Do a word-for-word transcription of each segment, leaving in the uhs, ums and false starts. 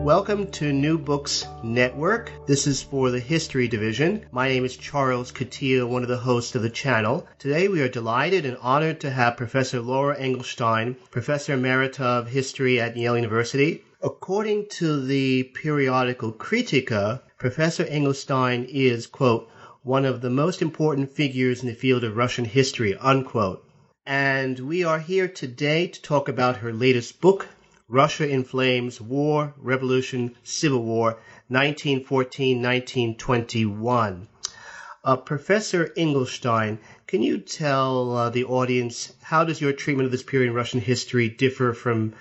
Welcome to New Books Network. This is for the History Division. My name is Charles Coutinho, one of the hosts of the channel. Today we are delighted and honored to have Professor Laura Engelstein, Professor Emerita of History at Yale University. According to the periodical Kritika, Professor Engelstein is, quote, one of the most important figures in the field of Russian history, unquote. And we are here today to talk about her latest book, Russia in Flames, War, Revolution, Civil War, nineteen fourteen to nineteen twenty-one. Uh, Professor Engelstein, can you tell uh, the audience how does your treatment of this period in Russian history differ from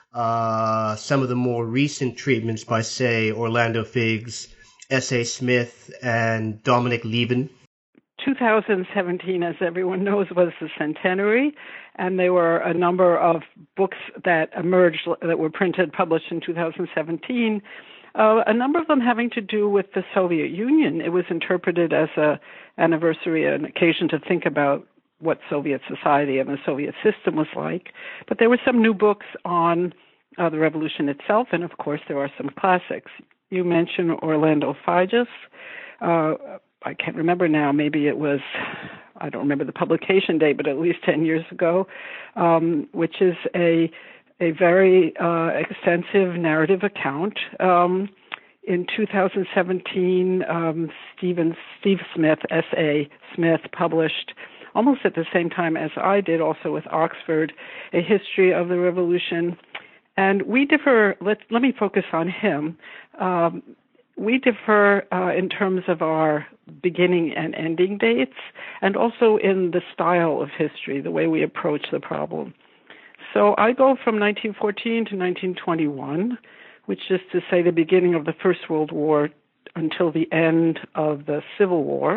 uh, some of the more recent treatments by, say, Orlando Figes, S A. Smith, and Dominic Lieven? two thousand seventeen, as everyone knows, was the centenary, and there were a number of books that emerged that were printed, published in two thousand seventeen, uh, a number of them having to do with the Soviet Union. It was interpreted as an anniversary, an occasion to think about what Soviet society and the Soviet system was like. But there were some new books on uh, the revolution itself, and of course there are some classics. You mentioned Orlando Figes. Uh, I can't remember now, maybe it was, I don't remember the publication date, but at least ten years ago, um, which is a a very uh, extensive narrative account. Um, in two thousand seventeen, um, Stephen, Steve Smith, S A. Smith, published almost at the same time as I did, also with Oxford, A History of the Revolution. And we differ, let, let me focus on him. Um, We differ uh, in terms of our beginning and ending dates, and also in the style of history, the way we approach the problem. So I go from nineteen fourteen to nineteen twenty-one, which is to say the beginning of the First World War until the end of the Civil War.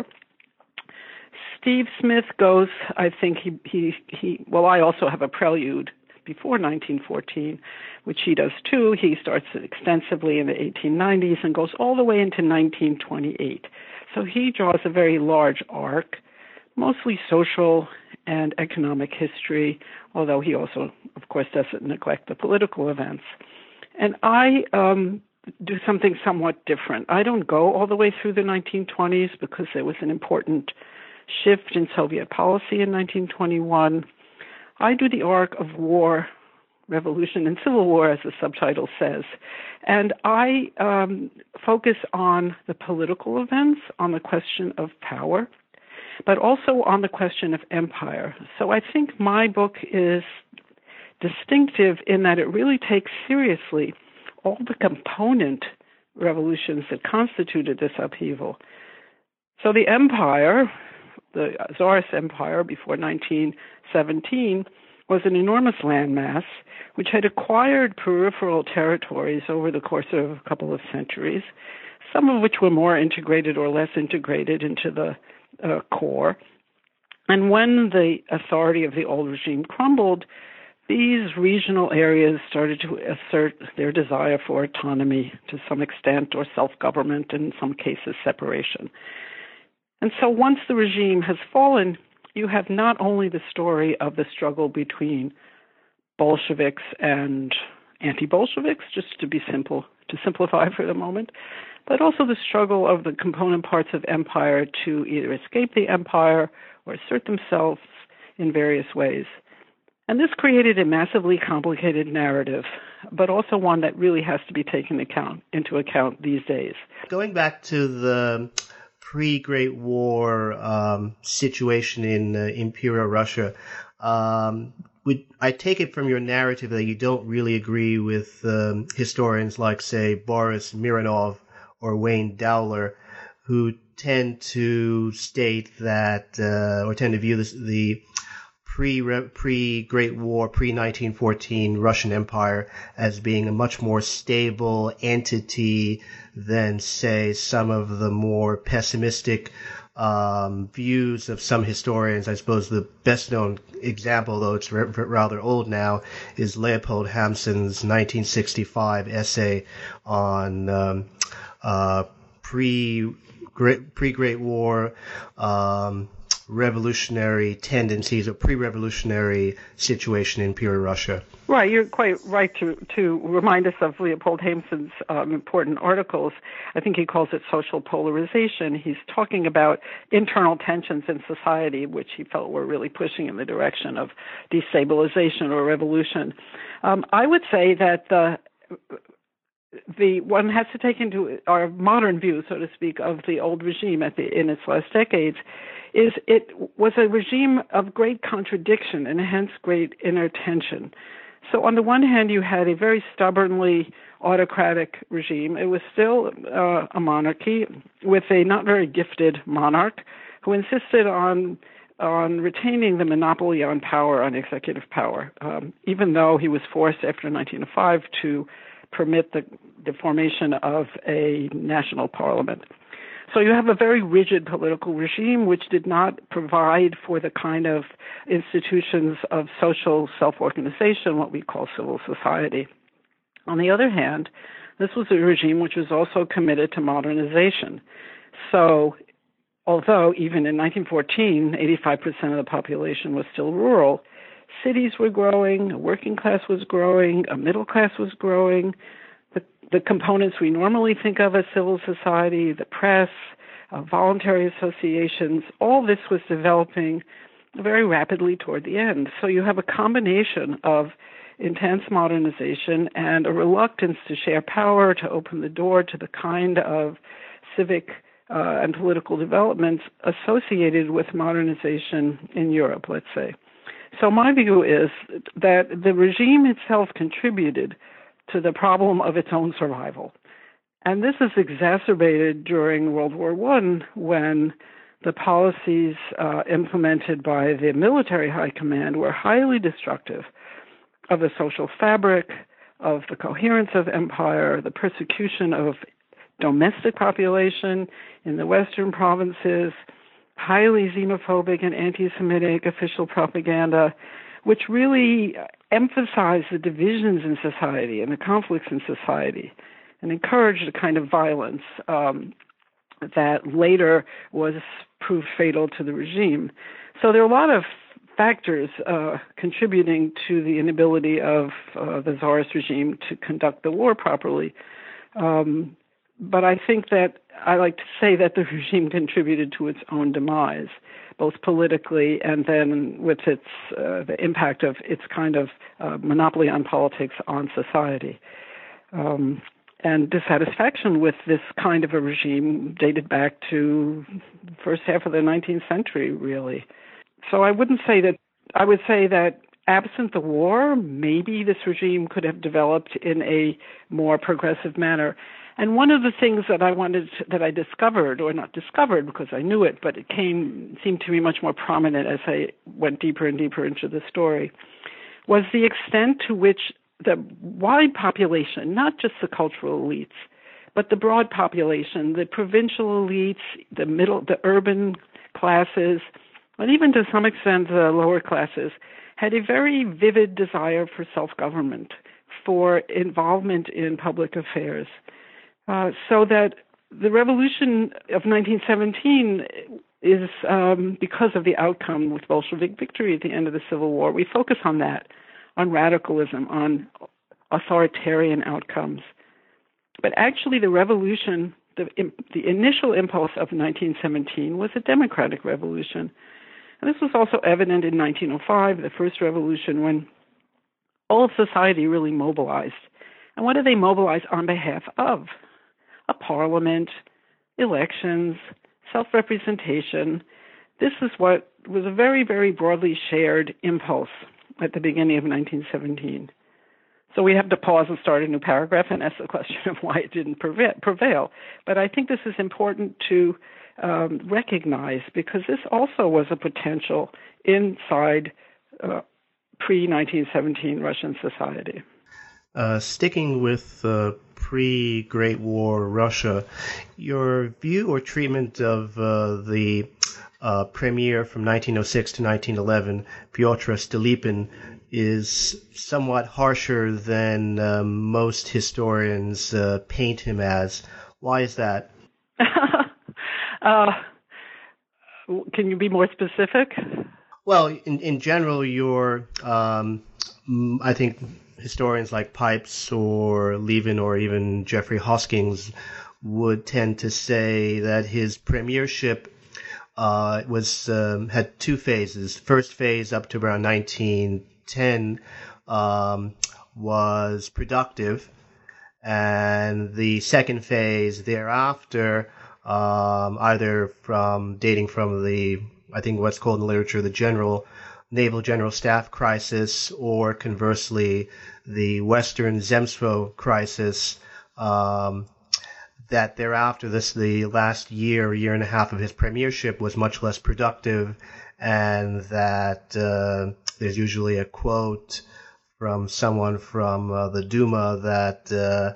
Steve Smith goes, I think he, he, he well, I also have a prelude before nineteen fourteen, which he does too. He starts extensively in the eighteen nineties and goes all the way into nineteen twenty-eight. So he draws a very large arc, mostly social and economic history, although he also, of course, doesn't neglect the political events. And I um, do something somewhat different. I don't go all the way through the nineteen twenties because there was an important shift in Soviet policy in nineteen twenty-one. I do the arc of war, revolution, and civil war, as the subtitle says. And I um, focus on the political events, on the question of power, but also on the question of empire. So I think my book is distinctive in that it really takes seriously all the component revolutions that constituted this upheaval. So the empire, the Tsarist Empire before nineteen seventeen, was an enormous landmass which had acquired peripheral territories over the course of a couple of centuries, some of which were more integrated or less integrated into the uh, core. And when the authority of the old regime crumbled, these regional areas started to assert their desire for autonomy to some extent, or self-government, and in some cases separation. And so once the regime has fallen, you have not only the story of the struggle between Bolsheviks and anti-Bolsheviks, just to be simple, to simplify for the moment, but also the struggle of the component parts of empire to either escape the empire or assert themselves in various ways. And this created a massively complicated narrative, but also one that really has to be taken account, into account these days. Going back to the pre-Great War um, situation in uh, Imperial Russia, um, would, I take it from your narrative that you don't really agree with um, historians like, say, Boris Mironov or Wayne Dowler, who tend to state that, uh, or tend to view this, the pre, pre-Great War, pre-nineteen fourteen Russian Empire as being a much more stable entity than, say, some of the more pessimistic um, views of some historians. I suppose the best-known example, though it's r- rather old now, is Leopold Hampson's nineteen sixty-five essay on um, uh, pre pre-Great War um, revolutionary tendencies or pre-revolutionary situation in pure Russia. Right, you're quite right to, to remind us of Leopold Haemsen's um, important articles. I think he calls it social polarization. He's talking about internal tensions in society, which he felt were really pushing in the direction of destabilization or revolution. Um, I would say that the the one has to take into our modern view, so to speak, of the old regime at the in its last decades, is it was a regime of great contradiction and hence great inner tension. So on the one hand, you had a very stubbornly autocratic regime. It was still uh, a monarchy with a not very gifted monarch who insisted on on retaining the monopoly on power, on executive power, um, even though he was forced after nineteen oh five to permit the, the formation of a national parliament. So you have a very rigid political regime which did not provide for the kind of institutions of social self-organization, what we call civil society. On the other hand, this was a regime which was also committed to modernization. So although even in nineteen fourteen, eighty-five percent of the population was still rural, cities were growing, a working class was growing, a middle class was growing. The, the components we normally think of as civil society, the press, uh, voluntary associations, all this was developing very rapidly toward the end. So you have a combination of intense modernization and a reluctance to share power, to open the door to the kind of civic uh, and political developments associated with modernization in Europe, let's say. So my view is that the regime itself contributed to the problem of its own survival. And this is exacerbated during World War One when the policies uh, implemented by the military high command were highly destructive of the social fabric, of the coherence of empire, the persecution of domestic population in the western provinces, highly xenophobic and anti-Semitic official propaganda, which really emphasized the divisions in society and the conflicts in society and encouraged a kind of violence um, that later was proved fatal to the regime. So there are a lot of factors uh, contributing to the inability of uh, the Tsarist regime to conduct the war properly. Um, But I think that I like to say that the regime contributed to its own demise, both politically and then with its uh, the impact of its kind of uh, monopoly on politics on society. Um, and dissatisfaction with this kind of a regime dated back to the first half of the nineteenth century, really. So I wouldn't say that, I would say that absent the war, maybe this regime could have developed in a more progressive manner. And one of the things that I wanted to, that I discovered, or not discovered because I knew it, but it came seemed to be much more prominent as I went deeper and deeper into the story, was the extent to which the wide population, not just the cultural elites, but the broad population, the provincial elites, the middle, the urban classes, and even to some extent the lower classes, had a very vivid desire for self-government, for involvement in public affairs. Uh, so that the revolution of nineteen seventeen is, um, because of the outcome with Bolshevik victory at the end of the Civil War, we focus on that, on radicalism, on authoritarian outcomes. But actually the revolution, the, the initial impulse of nineteen seventeen was a democratic revolution. And this was also evident in nineteen oh five, the first revolution, when all of society really mobilized. And what did they mobilize on behalf of? A parliament, elections, self-representation. This is what was a very, very broadly shared impulse at the beginning of nineteen seventeen. So we have to pause and start a new paragraph and ask the question of why it didn't prevail. But I think this is important to um, recognize because this also was a potential inside uh, pre-nineteen seventeen Russian society. Uh, sticking with uh, pre-Great War Russia, your view or treatment of uh, the uh, premier from nineteen oh six to nineteen eleven, Pyotr Stolypin, is somewhat harsher than uh, most historians uh, paint him as. Why is that? uh, Can you be more specific? Well, in, in general, your, um, I think historians like Pipes or Levin or even Jeffrey Hoskins would tend to say that his premiership uh, was um, had two phases. First phase up to around nineteen ten um, was productive, and the second phase thereafter, um, either from dating from the, I think what's called in the literature, the general naval general staff crisis, or conversely, the Western Zemstvo crisis, um, that thereafter, this the last year, year and a half of his premiership was much less productive, and that uh, there's usually a quote from someone from uh, the Duma that uh,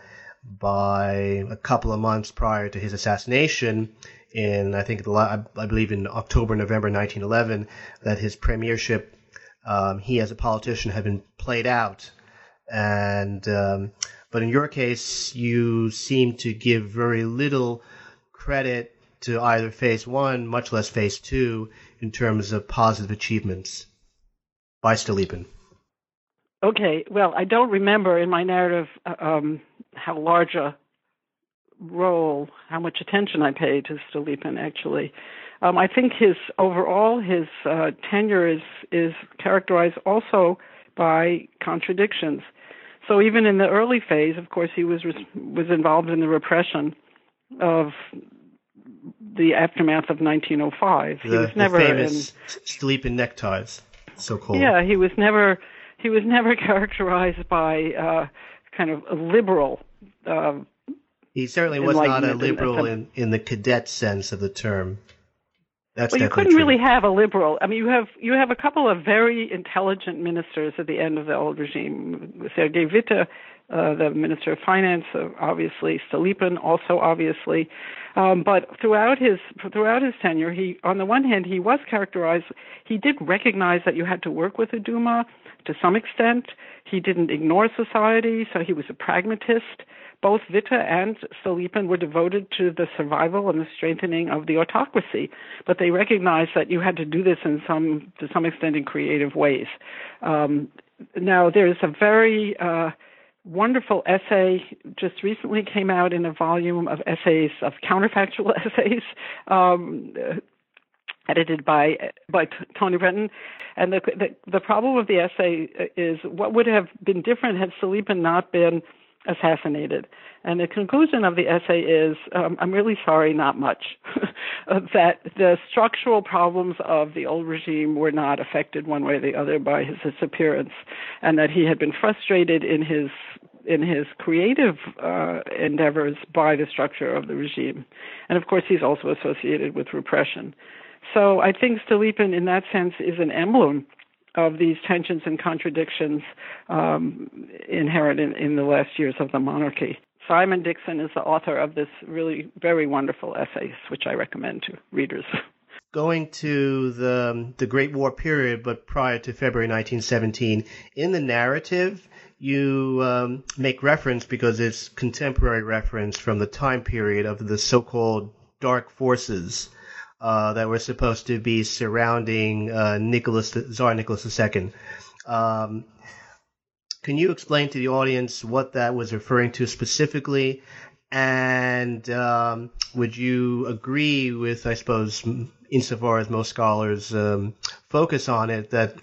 by a couple of months prior to his assassination, in I think the, I believe in October, November nineteen eleven, that his premiership, um, he as a politician had been played out, and um, but in your case, you seem to give very little credit to either phase one, much less phase two, in terms of positive achievements by Stolypin. Okay, well, I don't remember in my narrative um, how large a role, how much attention I paid to Stolypin, actually. Um, I think his overall, his uh, tenure is, is characterized also by contradictions. So even in the early phase, of course, he was was involved in the repression of the aftermath of nineteen oh five. The, he was never the famous in, Stolypin neckties, so called. Yeah, he was never he was never characterized by uh, kind of a liberal. Uh, he certainly was not a liberal in, in the cadet sense of the term. That's well, you couldn't true. really have a liberal. I mean, you have you have a couple of very intelligent ministers at the end of the old regime. Sergei Witte, uh, the Minister of Finance, uh, obviously Stolypin, also obviously. Um, but throughout his throughout his tenure, he on the one hand he was characterized. He did recognize that you had to work with the Duma to some extent. He didn't ignore society, so he was a pragmatist. Both Witte and Stolypin were devoted to the survival and the strengthening of the autocracy, but they recognized that you had to do this in some, to some extent, in creative ways. Um, now, there's a very uh, wonderful essay just recently came out in a volume of essays, of counterfactual essays, um, uh, edited by by Tony Brenton. And the, the the problem of the essay is what would have been different had Stolypin not been assassinated. And the conclusion of the essay is, um, I'm really sorry, not much. That the structural problems of the old regime were not affected one way or the other by his disappearance, and that he had been frustrated in his in his creative uh, endeavors by the structure of the regime. And of course, he's also associated with repression. So I think Stolypin, in that sense, is an emblem of these tensions and contradictions um, inherent in, in the last years of the monarchy. Simon Dixon is the author of this really very wonderful essay, which I recommend to readers. Going to the the Great War period, but prior to February nineteen seventeen, in the narrative, you um, make reference, because it's contemporary reference from the time period of the so-called dark forces Uh, that were supposed to be surrounding uh, Nicholas, Tsar Nicholas the Second. Um, can you explain to the audience what that was referring to specifically? And um, would you agree with, I suppose, insofar as most scholars um, focus on it, that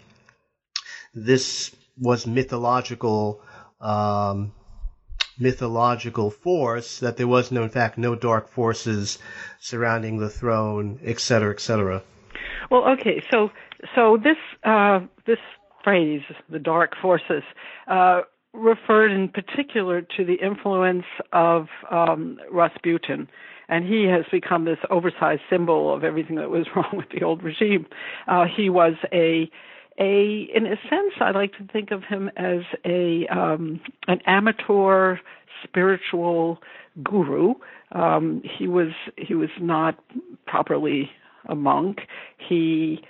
this was mythological um, mythological force, that there was no, in fact, no dark forces surrounding the throne, et cetera, et cetera? Well, okay, so so this uh, this phrase, the dark forces, uh, referred in particular to the influence of um, Rasputin, and he has become this oversized symbol of everything that was wrong with the old regime. Uh, he was a A, in a sense, I like to think of him as a um, an amateur spiritual guru. Um, he was he was not properly a monk. He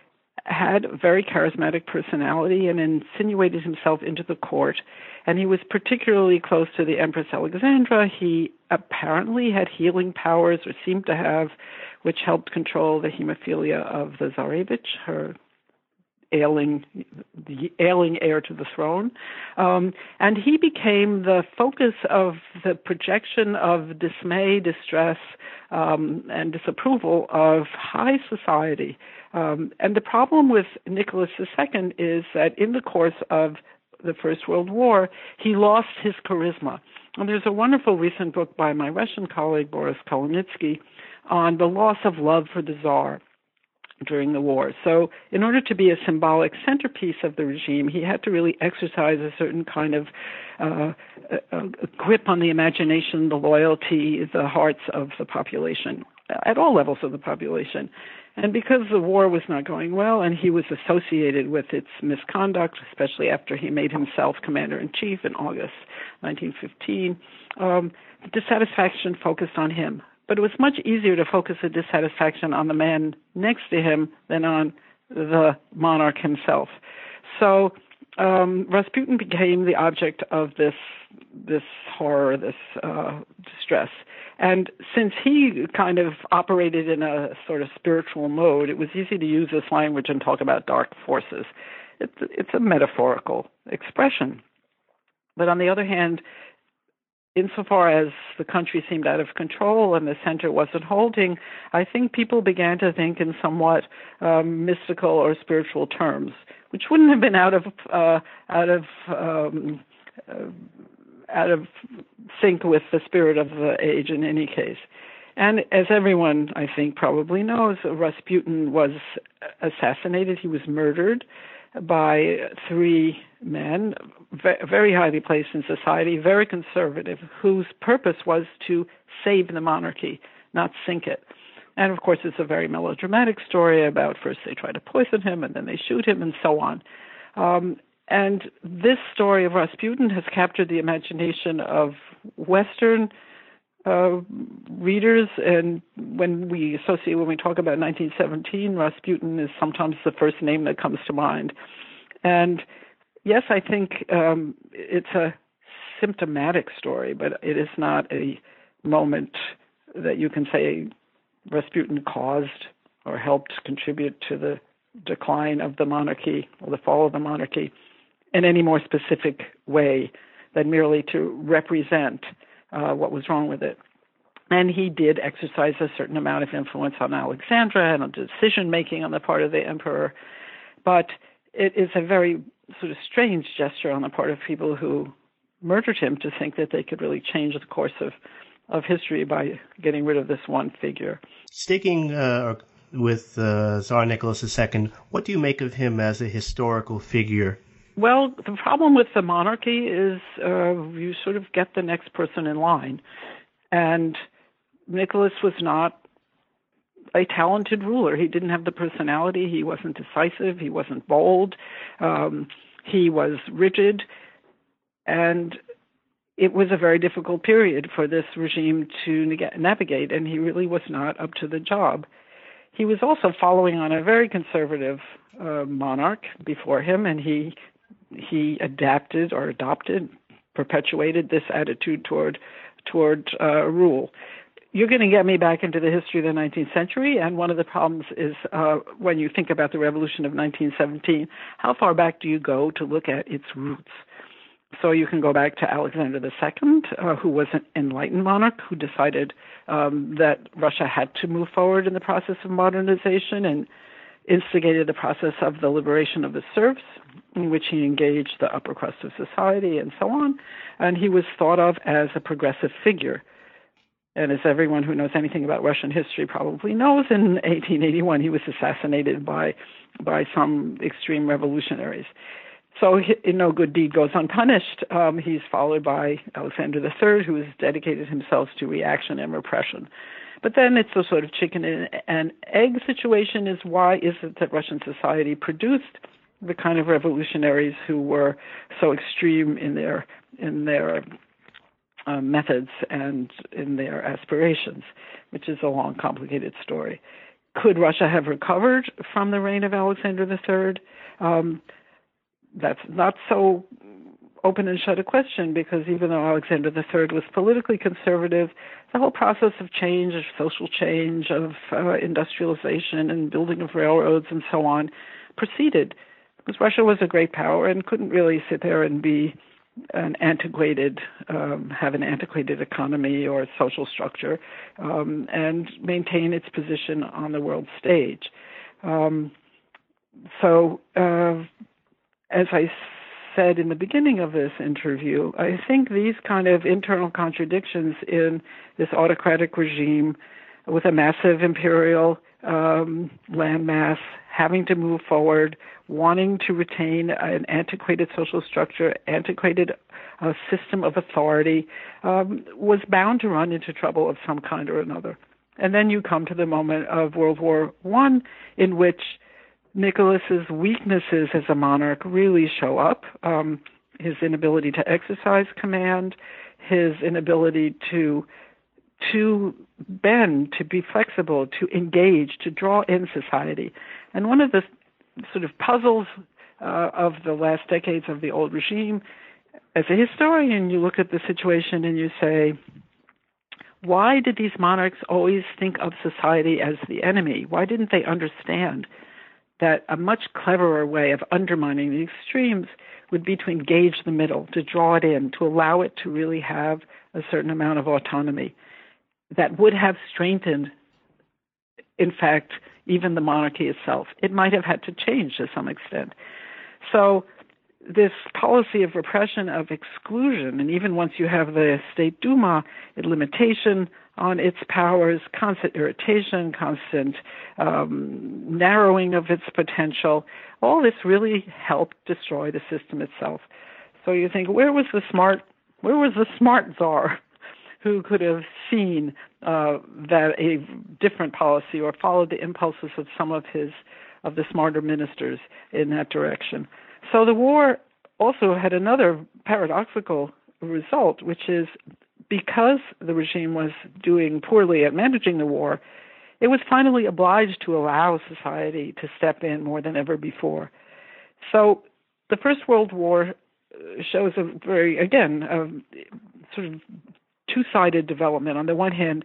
had a very charismatic personality and insinuated himself into the court. And he was particularly close to the Empress Alexandra. He apparently had healing powers, or seemed to have, which helped control the hemophilia of the Tsarevich, her ailing, the ailing heir to the throne. Um, and he became the focus of the projection of dismay, distress, um, and disapproval of high society. Um, and the problem with Nicholas the Second is that in the course of the First World War, he lost his charisma. And there's a wonderful recent book by my Russian colleague, Boris Kolomitsky, on the loss of love for the Tsar during the war. So in order to be a symbolic centerpiece of the regime, he had to really exercise a certain kind of uh, a, a grip on the imagination, the loyalty, the hearts of the population, at all levels of the population. And because the war was not going well and he was associated with its misconduct, especially after he made himself commander-in-chief in August nineteen fifteen, um, the dissatisfaction focused on him. But it was much easier to focus the dissatisfaction on the man next to him than on the monarch himself. So um, Rasputin became the object of this this horror, this uh, distress. And since he kind of operated in a sort of spiritual mode, it was easy to use this language and talk about dark forces. It's, it's a metaphorical expression. But on the other hand, insofar as the country seemed out of control and the center wasn't holding, I think people began to think in somewhat um, mystical or spiritual terms, which wouldn't have been out of uh, out of um, uh, out of sync with the spirit of the age in any case. And as everyone, I think, probably knows, Rasputin was assassinated. He was murdered by three men, very highly placed in society, very conservative, whose purpose was to save the monarchy, not sink it. And of course, it's a very melodramatic story about first they try to poison him and then they shoot him and so on. Um, and this story of Rasputin has captured the imagination of Western uh, readers. And when we associate, when we talk about nineteen seventeen, Rasputin is sometimes the first name that comes to mind. And yes, I think um, it's a symptomatic story, but it is not a moment that you can say Rasputin caused or helped contribute to the decline of the monarchy or the fall of the monarchy in any more specific way than merely to represent uh, what was wrong with it. And he did exercise a certain amount of influence on Alexandra and on decision-making on the part of the emperor. But it is a very sort of strange gesture on the part of people who murdered him to think that they could really change the course of, of history by getting rid of this one figure. Sticking uh, with uh, Tsar Nicholas the Second, what do you make of him as a historical figure? Well, the problem with the monarchy is uh, you sort of get the next person in line. And Nicholas was not a talented ruler. He didn't have the personality. He wasn't decisive. He wasn't bold. Um, he was rigid. And it was a very difficult period for this regime to navigate, and he really was not up to the job. He was also following on a very conservative uh, monarch before him, and he he adapted or adopted, perpetuated this attitude toward toward uh, rule. You're going to get me back into the history of the nineteenth century, and one of the problems is uh, when you think about the revolution of nineteen seventeen, how far back do you go to look at its roots? So you can go back to Alexander the Second, uh, who was an enlightened monarch who decided um, that Russia had to move forward in the process of modernization and instigated the process of the liberation of the serfs, in which he engaged the upper crust of society and so on. And he was thought of as a progressive figure. And as everyone who knows anything about Russian history probably knows, in eighteen eighty-one he was assassinated by by some extreme revolutionaries. So he, no good deed goes unpunished. Um, he's followed by Alexander the Third, who has dedicated himself to reaction and repression. But then it's a sort of chicken and egg situation. Is why is it that Russian society produced the kind of revolutionaries who were so extreme in their in their uh, methods and in their aspirations, which is a long, complicated story. Could Russia have recovered from the reign of Alexander the Third? Um, that's not so open and shut a question, because even though Alexander the Third was politically conservative, the whole process of change, of social change, of uh, industrialization and building of railroads and so on proceeded, because Russia was a great power and couldn't really sit there and be an antiquated, um, have an antiquated economy or social structure, um, and maintain its position on the world stage. Um, so, uh, as I said in the beginning of this interview, I think these kind of internal contradictions in this autocratic regime with a massive imperial um, landmass, having to move forward, wanting to retain an antiquated social structure, antiquated uh, system of authority, um, was bound to run into trouble of some kind or another. And then you come to the moment of World War One, in which Nicholas's weaknesses as a monarch really show up. Um, his inability to exercise command, his inability to to bend, to be flexible, to engage, to draw in society. And one of the sort of puzzles uh, of the last decades of the old regime, as a historian, you look at the situation and you say, why did these monarchs always think of society as the enemy? Why didn't they understand that a much cleverer way of undermining the extremes would be to engage the middle, to draw it in, to allow it to really have a certain amount of autonomy that would have strengthened, in fact, even the monarchy itself? It might have had to change to some extent. So this policy of repression, of exclusion, and even once you have the State Duma, a limitation on its powers, constant irritation, constant um, narrowing of its potential, all this really helped destroy the system itself. So you think, where was the smart, where was the smart czar who could have seen uh, that a different policy or followed the impulses of some of his, of the smarter ministers in that direction? So the war also had another paradoxical result, which is because the regime was doing poorly at managing the war, it was finally obliged to allow society to step in more than ever before. So the First World War shows a very, again, a sort of two-sided development. On the one hand,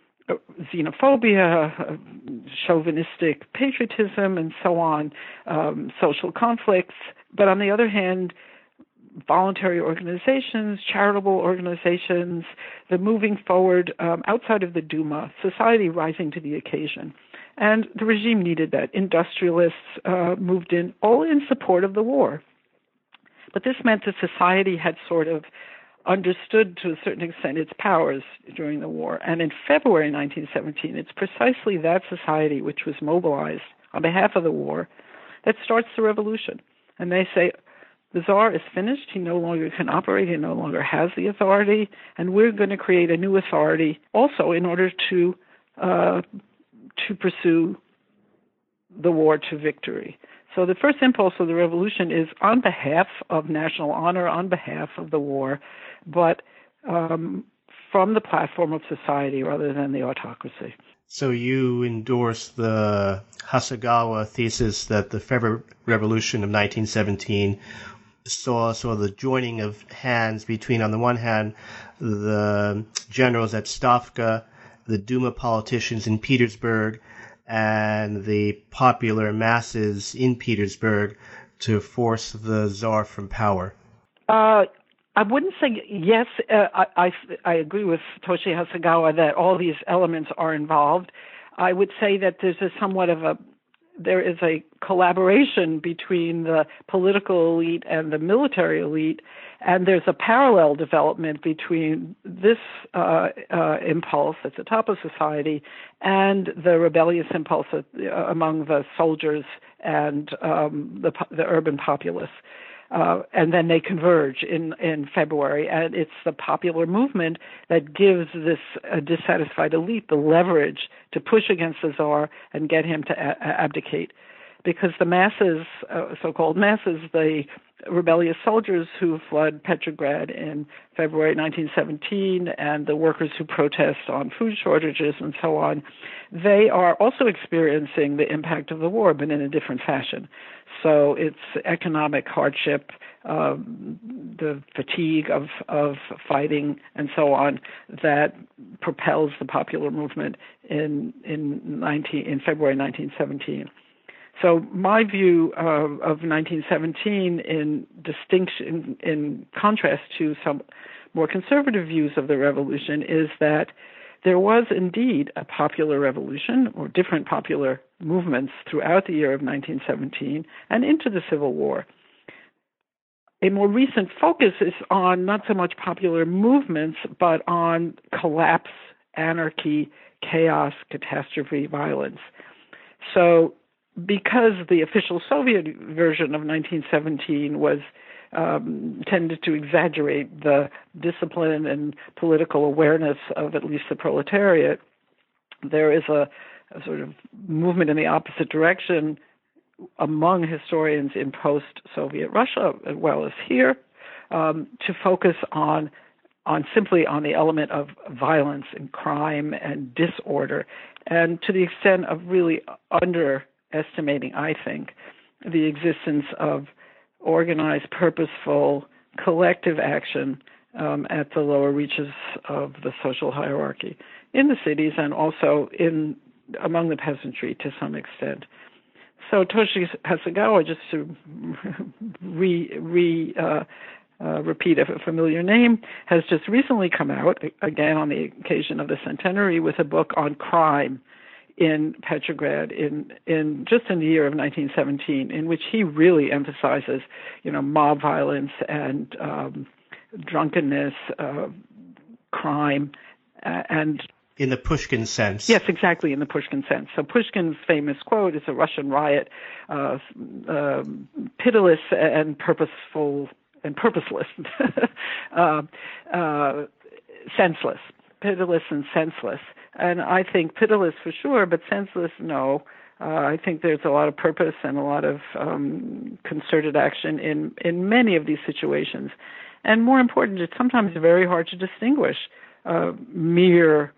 xenophobia, chauvinistic patriotism, and so on, um, social conflicts. But on the other hand, voluntary organizations, charitable organizations, the moving forward um, outside of the Duma, society rising to the occasion. And the regime needed that. Industrialists uh, moved in, all in support of the war. But this meant that society had sort of understood to a certain extent its powers during the war. And in February nineteen seventeen, it's precisely that society which was mobilized on behalf of the war that starts the revolution. And they say, the Tsar is finished, he no longer can operate, he no longer has the authority, and we're going to create a new authority also in order to uh, to pursue the war to victory. So the first impulse of the revolution is on behalf of national honor, on behalf of the war, but um, from the platform of society rather than the autocracy. So you endorse the Hasegawa thesis that the February Revolution of nineteen seventeen saw sort of the joining of hands between, on the one hand, the generals at Stavka, the Duma politicians in Petersburg, and the popular masses in Petersburg to force the Tsar from power? Uh, I wouldn't say yes. Uh, I, I, I agree with Toshi Hasegawa that all these elements are involved. I would say that there's a somewhat of a there is a collaboration between the political elite and the military elite, and there's a parallel development between this uh, uh, impulse at the top of society and the rebellious impulse at, uh, among the soldiers and um, the, the urban populace. Uh, and then they converge in, in February, and it's the popular movement that gives this uh, dissatisfied elite the leverage to push against the Tsar and get him to a- abdicate. because the masses, uh, so-called masses, the rebellious soldiers who fled Petrograd in February nineteen seventeen and the workers who protest on food shortages and so on, they are also experiencing the impact of the war, but in a different fashion. So it's economic hardship, um, the fatigue of, of fighting and so on that propels the popular movement in in, nineteen, in February nineteen seventeen. So my view of, of nineteen seventeen, in distinction, in contrast to some more conservative views of the revolution, is that there was indeed a popular revolution or different popular movements throughout the year of nineteen seventeen and into the Civil War. A more recent focus is on not so much popular movements, but on collapse, anarchy, chaos, catastrophe, violence. So because the official Soviet version of nineteen seventeen was um, tended to exaggerate the discipline and political awareness of at least the proletariat, there is a, a sort of movement in the opposite direction among historians in post-Soviet Russia, as well as here, um, to focus on on simply on the element of violence and crime and disorder, and to the extent of really underestimating, I think, the existence of organized, purposeful, collective action um, at the lower reaches of the social hierarchy in the cities and also in among the peasantry to some extent. So Toshi Hasegawa, just to re, re uh, uh, repeat a familiar name, has just recently come out, again on the occasion of the centenary, with a book on crime in Petrograd in, in just in the year of nineteen seventeen, in which he really emphasizes, you know, mob violence and um, drunkenness, uh, crime, uh, and in the Pushkin sense. Yes, exactly, in the Pushkin sense. So Pushkin's famous quote is a Russian riot, uh, uh, pitiless and purposeful and purposeless, uh, uh, senseless, pitiless and senseless. And I think pitiless for sure, but senseless, no. Uh, I think there's a lot of purpose and a lot of um, concerted action in, in many of these situations. And more important, it's sometimes very hard to distinguish uh, mere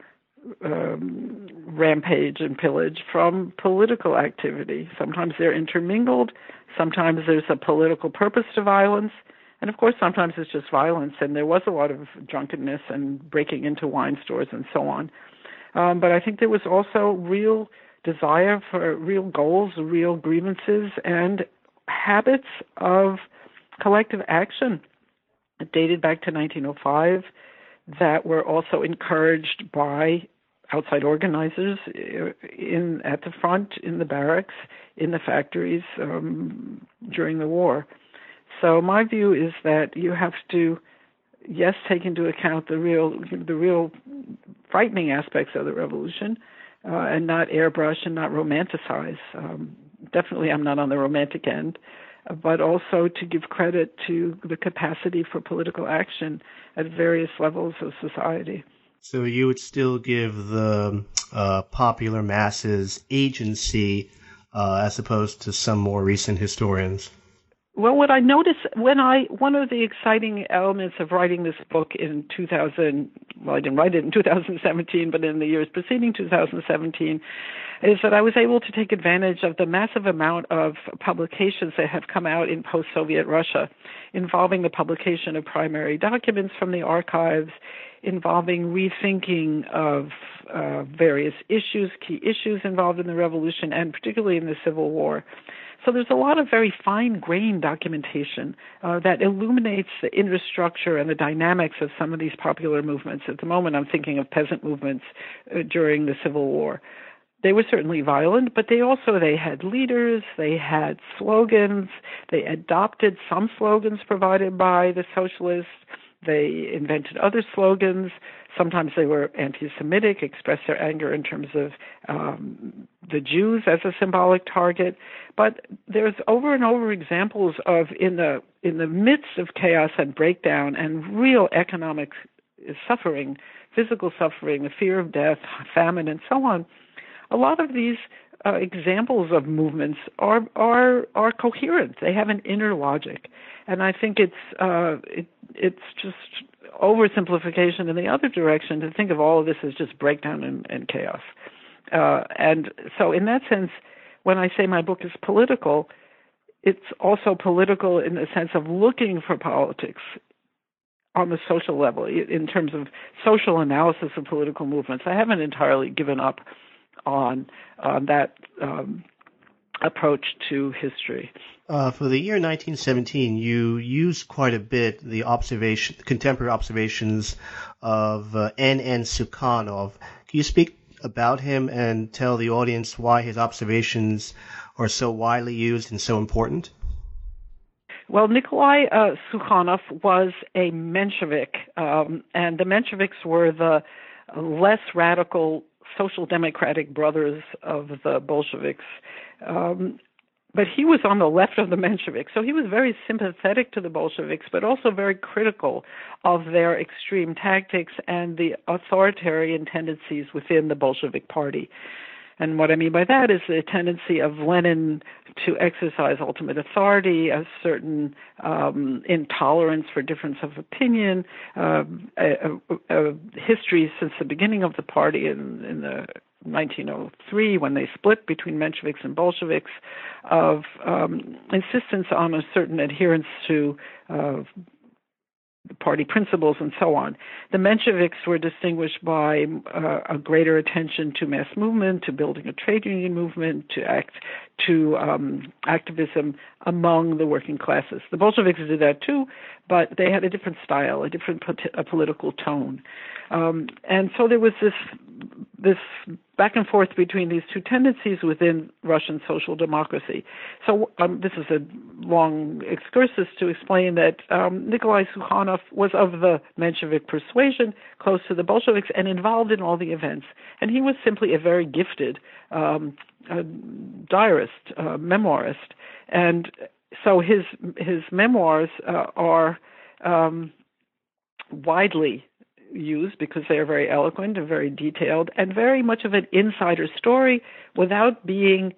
um, rampage and pillage from political activity. Sometimes they're intermingled. Sometimes there's a political purpose to violence. And of course, sometimes it's just violence. And there was a lot of drunkenness and breaking into wine stores and so on. Um, but I think there was also real desire for real goals, real grievances, and habits of collective action. It dated back to nineteen oh five that were also encouraged by outside organizers in at the front, in the barracks, in the factories um, during the war. So my view is that you have to, yes, take into account the real the real frightening aspects of the revolution, uh, and not airbrush and not romanticize. Um, definitely I'm not on the romantic end, uh, but also to give credit to the capacity for political action at various levels of society. So you would still give the uh, popular masses agency uh, as opposed to some more recent historians? Well, what I noticed when I, one of the exciting elements of writing this book in two thousand, well, I didn't write it in two thousand seventeen, but in the years preceding two thousand seventeen, is that I was able to take advantage of the massive amount of publications that have come out in post-Soviet Russia involving the publication of primary documents from the archives, involving rethinking of uh, various issues, key issues involved in the revolution, and particularly in the Civil War. So there's a lot of very fine-grained documentation uh, that illuminates the infrastructure and the dynamics of some of these popular movements. At the moment, I'm thinking of peasant movements uh, during the Civil War. They were certainly violent, but they also, they had leaders, they had slogans, they adopted some slogans provided by the socialists, they invented other slogans. Sometimes they were anti-Semitic, expressed their anger in terms of um, the Jews as a symbolic target. But there's over and over examples of, in the in the midst of chaos and breakdown and real economic suffering, physical suffering, the fear of death, famine, and so on, a lot of these uh, examples of movements are are are coherent. They have an inner logic, and I think it's uh, it, it's just oversimplification in the other direction to think of all of this as just breakdown and, and chaos. Uh, and so, in that sense, when I say my book is political, it's also political in the sense of looking for politics on the social level, in terms of social analysis of political movements. I haven't entirely given up on, on that um, approach to history. Uh, for the year nineteen seventeen, you used quite a bit the observation, contemporary observations of uh, N N Sukhanov. Can you speak about him and tell the audience why his observations are so widely used and so important? Well, Nikolai uh, Sukhanov was a Menshevik, um, and the Mensheviks were the less radical social democratic brothers of the Bolsheviks. Um, but he was on the left of the Mensheviks, so he was very sympathetic to the Bolsheviks, but also very critical of their extreme tactics and the authoritarian tendencies within the Bolshevik Party. And what I mean by that is the tendency of Lenin to exercise ultimate authority, a certain um, intolerance for difference of opinion, uh, a, a, a history since the beginning of the party in, in the nineteen oh three, when they split between Mensheviks and Bolsheviks, of um, insistence on a certain adherence to uh, party principles and so on. The Mensheviks were distinguished by uh, a greater attention to mass movement, to building a trade union movement, to act, to um, activism among the working classes. The Bolsheviks did that too, but they had a different style, a different po- a political tone. Um, and so there was this this back and forth between these two tendencies within Russian social democracy. So um, this is a long excursus to explain that um, Nikolai Sukhanov was of the Menshevik persuasion, close to the Bolsheviks, and involved in all the events. And he was simply a very gifted um, a diarist, uh, memoirist. And so his his memoirs uh, are um, widely used because they are very eloquent and very detailed and very much of an insider story without being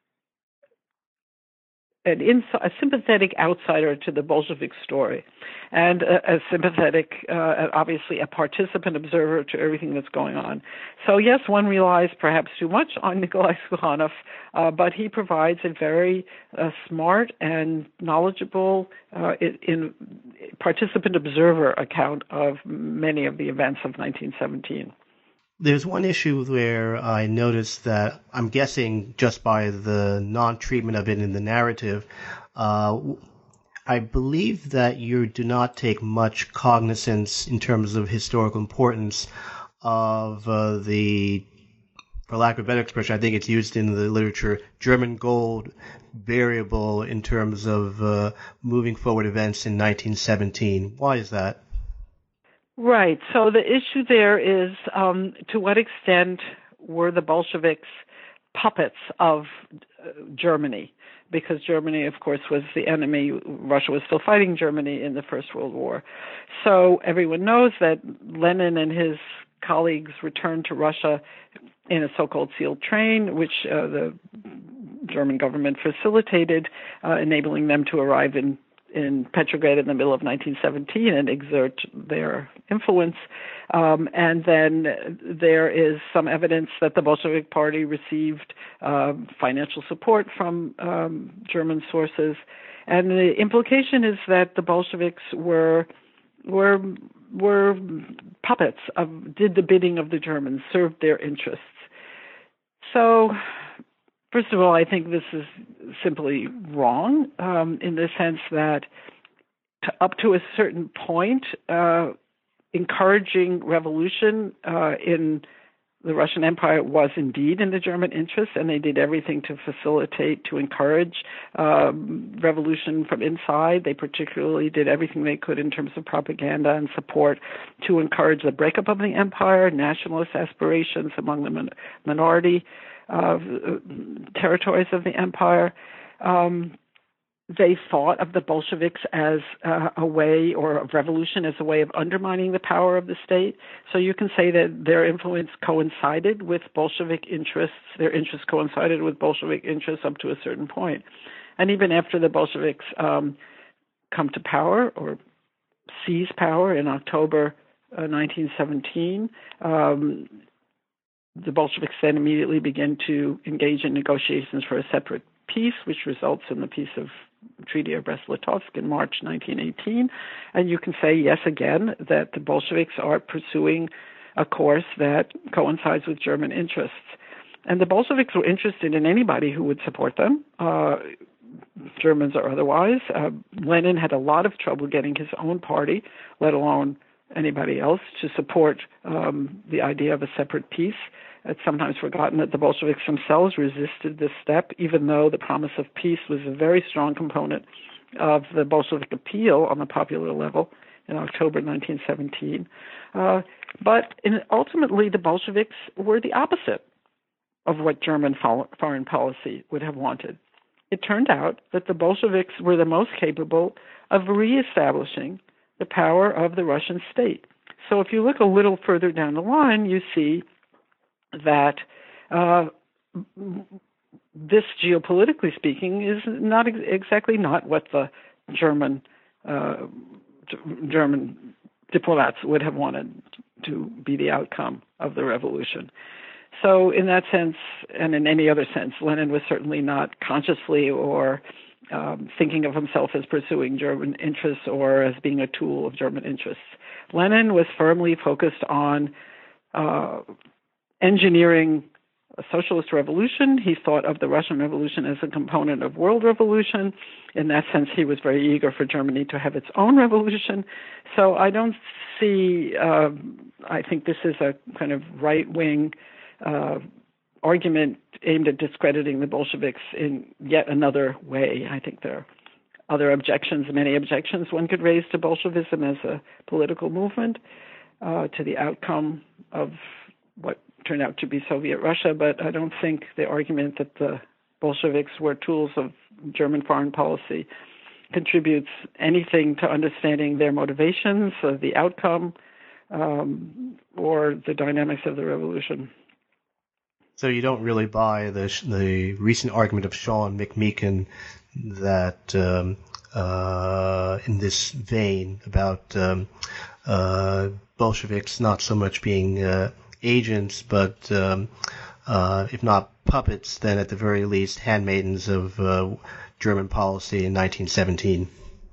an ins- a sympathetic outsider to the Bolshevik story, and a, a sympathetic, uh, obviously a participant observer to everything that's going on. So yes, one relies perhaps too much on Nikolai Sukhanov, uh, but he provides a very uh, smart and knowledgeable uh, in, in participant observer account of many of the events of nineteen seventeen. There's one issue where I noticed that, I'm guessing just by the non-treatment of it in the narrative, uh, I believe that you do not take much cognizance in terms of historical importance of uh, the, for lack of a better expression, I think it's used in the literature, German gold variable in terms of uh, moving forward events in nineteen seventeen. Why is that? Right. So the issue there is um, to what extent were the Bolsheviks puppets of uh, Germany? Because Germany, of course, was the enemy. Russia was still fighting Germany in the First World War. So everyone knows that Lenin and his colleagues returned to Russia in a so-called sealed train, which uh, the German government facilitated, uh, enabling them to arrive in in Petrograd in the middle of nineteen seventeen and exert their influence. Um, and then there is some evidence that the Bolshevik Party received uh, financial support from um, German sources. And the implication is that the Bolsheviks were were were puppets of, did the bidding of the Germans, served their interests. So, first of all, I think this is simply wrong um, in the sense that to, up to a certain point, uh, encouraging revolution uh, in the Russian Empire was indeed in the German interest, and they did everything to facilitate, to encourage um, revolution from inside. They particularly did everything they could in terms of propaganda and support to encourage the breakup of the empire, nationalist aspirations among the min- minority Uh, territories of the empire. Um, they thought of the Bolsheviks as uh, a way, or a revolution as a way of undermining the power of the state. So you can say that their influence coincided with Bolshevik interests. Their interests coincided with Bolshevik interests up to a certain point. And even after the Bolsheviks um, come to power or seize power in October uh, nineteen seventeen, um, the Bolsheviks then immediately begin to engage in negotiations for a separate peace, which results in the Peace of Treaty of Brest-Litovsk in March nineteen eighteen. And you can say, yes, again, that the Bolsheviks are pursuing a course that coincides with German interests. And the Bolsheviks were interested in anybody who would support them, uh, Germans or otherwise. Uh, Lenin had a lot of trouble getting his own party, let alone anybody else, to support um, the idea of a separate peace. It's sometimes forgotten that the Bolsheviks themselves resisted this step, even though the promise of peace was a very strong component of the Bolshevik appeal on the popular level in October nineteen seventeen. Uh, but in, ultimately, the Bolsheviks were the opposite of what German fo- foreign policy would have wanted. It turned out that the Bolsheviks were the most capable of reestablishing the power of the Russian state. So if you look a little further down the line, you see that uh, this, geopolitically speaking, is not ex- exactly not what the German uh, German diplomats would have wanted to be the outcome of the revolution. So in that sense, and in any other sense, Lenin was certainly not consciously or um, thinking of himself as pursuing German interests or as being a tool of German interests. Lenin was firmly focused on uh, engineering a socialist revolution. He thought of the Russian Revolution as a component of world revolution. In that sense, he was very eager for Germany to have its own revolution. So I don't see, uh, I think this is a kind of right-wing uh, argument aimed at discrediting the Bolsheviks in yet another way. I think there are other objections, many objections one could raise to Bolshevism as a political movement, uh, to the outcome of what turned out to be Soviet Russia, but I don't think the argument that the Bolsheviks were tools of German foreign policy contributes anything to understanding their motivations, or the outcome, um, or the dynamics of the revolution. So you don't really buy the the recent argument of Sean McMeekin that um, uh, in this vein about um, uh, Bolsheviks not so much being uh, agents, but um, uh, if not puppets, then at the very least handmaidens of uh, German policy in nineteen seventeen.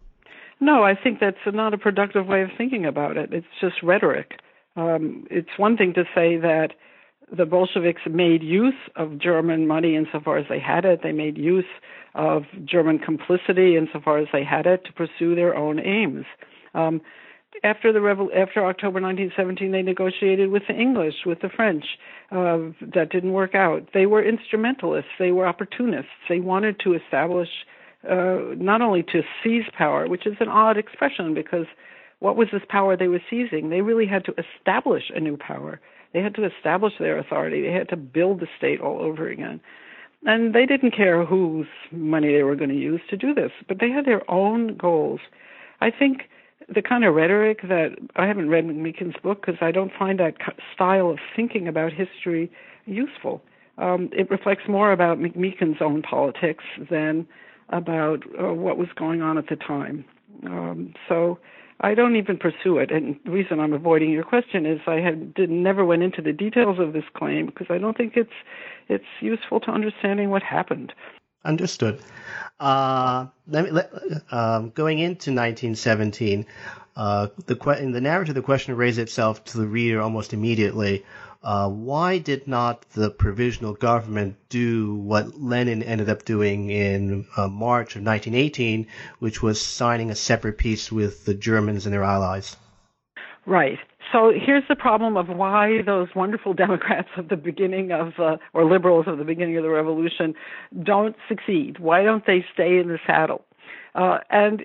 No, I think that's not a productive way of thinking about it. It's just rhetoric. Um, it's one thing to say that the Bolsheviks made use of German money insofar as they had it. They made use of German complicity insofar as they had it to pursue their own aims. Um, after the revol- after October nineteen seventeen, they negotiated with the English, with the French. Uh, that didn't work out. They were instrumentalists. They were opportunists. They wanted to establish, uh, not only to seize power, which is an odd expression because what was this power they were seizing? They really had to establish a new power. They had to establish their authority. They had to build the state all over again. And they didn't care whose money they were going to use to do this, but they had their own goals. I think the kind of rhetoric that, I haven't read McMeekin's book because I don't find that style of thinking about history useful. Um, it reflects more about McMeekin's own politics than about uh, what was going on at the time. Um, so I don't even pursue it. And the reason I'm avoiding your question is I had did, never went into the details of this claim because I don't think it's it's useful to understanding what happened. Understood. Uh, let me, let, um, going into nineteen seventeen, uh, the que- in the narrative, the question raised itself to the reader almost immediately. Uh, why did not the provisional government do what Lenin ended up doing in uh, March of nineteen eighteen, which was signing a separate peace with the Germans and their allies? Right. So here's the problem of why those wonderful Democrats of the beginning of, uh, or liberals of the beginning of the revolution don't succeed. Why don't they stay in the saddle? Uh, and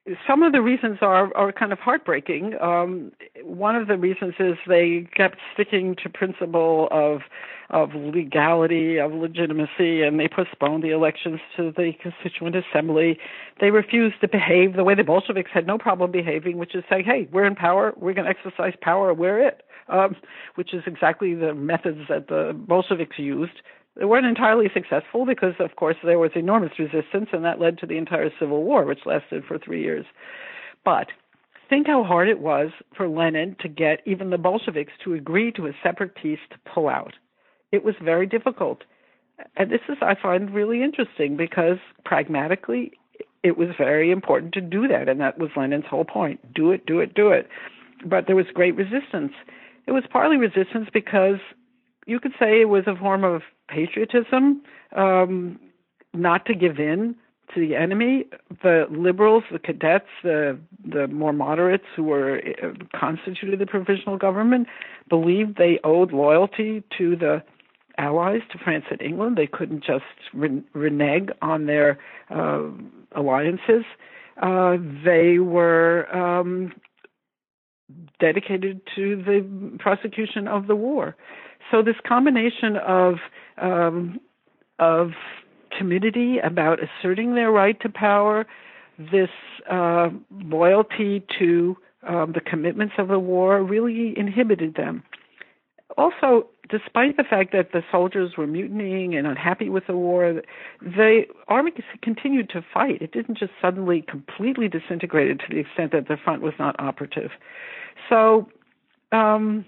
some of the reasons are, are kind of heartbreaking. Um, one of the reasons is they kept sticking to principle of of legality, of legitimacy, and they postponed the elections to the Constituent Assembly. They refused to behave the way the Bolsheviks had no problem behaving, which is say, hey, we're in power, we're going to exercise power, we're it, um, which is exactly the methods that the Bolsheviks used. They weren't entirely successful because, of course, there was enormous resistance, and that led to the entire Civil War, which lasted for three years. But think how hard it was for Lenin to get even the Bolsheviks to agree to a separate peace to pull out. It was very difficult. And this is, I find, really interesting because pragmatically, it was very important to do that, and that was Lenin's whole point. Do it, do it, do it. But there was great resistance. It was partly resistance because you could say it was a form of patriotism, um, not to give in to the enemy. The liberals, the cadets, the the more moderates who were uh, constituted the provisional government believed they owed loyalty to the allies, to France and England. They couldn't just re- renege on their uh, alliances. Uh, they were um, dedicated to the prosecution of the war. So this combination of um, of timidity about asserting their right to power, this uh, loyalty to um, the commitments of the war really inhibited them. Also, despite the fact that the soldiers were mutinying and unhappy with the war, the army continued to fight. It didn't just suddenly completely disintegrate to the extent that the front was not operative. So, um,